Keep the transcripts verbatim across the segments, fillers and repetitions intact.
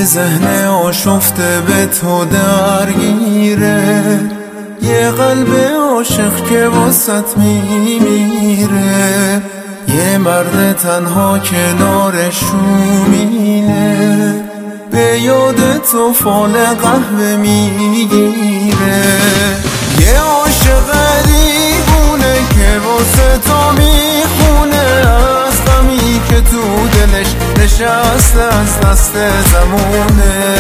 یه ذهن آشفته به تو درگیره، یه قلب عاشق که واسط میمیره، یه مرد تنها کنارش شومینه، به یاد تو فال قهوه میگیره. یه عاشق دیوونه که واسه تو میخونه، از غمی که تو دلش نشسته از دست زمونه.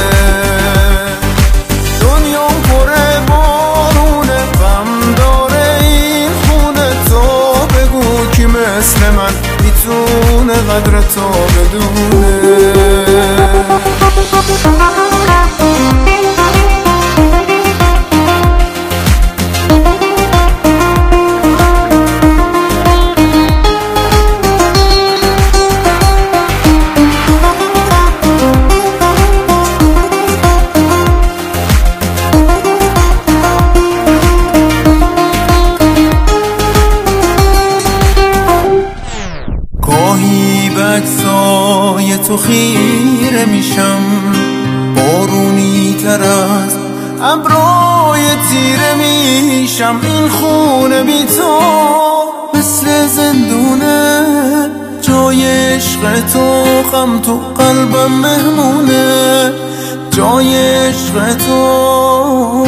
دنیا پر بارونه، غم داره این خونه، تو بگو کی مثل من میتونه قدر تو بدونه. گاهی به عکسای تو خیره میشم، بارونی تر از ابرای تیره میشم. این خونه بی تو مثل زندونه، جای عشق تو غم تو قلبم مهمونه، جای عشق تو.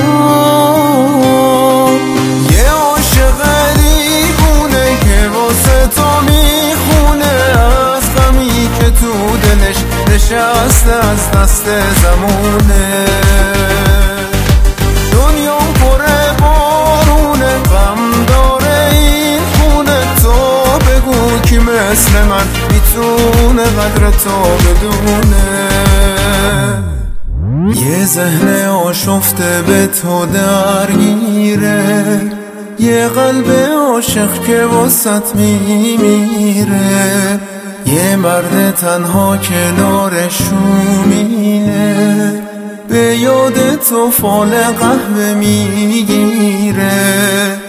یه عاشق دیوونه که واسه تو میخونه، از غمی که تو دلش نشسته از دست زمونه. دنیا پر بارونه، غم داره این خونه، تو بگو کی مثل من میتونه قدر تو بدونه. یه ذهن آشفته به تو درگیره، یه قلب عاشق که واسط میمیره، یه مرد تنها کنارش شومینه، به یاد تو فال قهوه میگیره.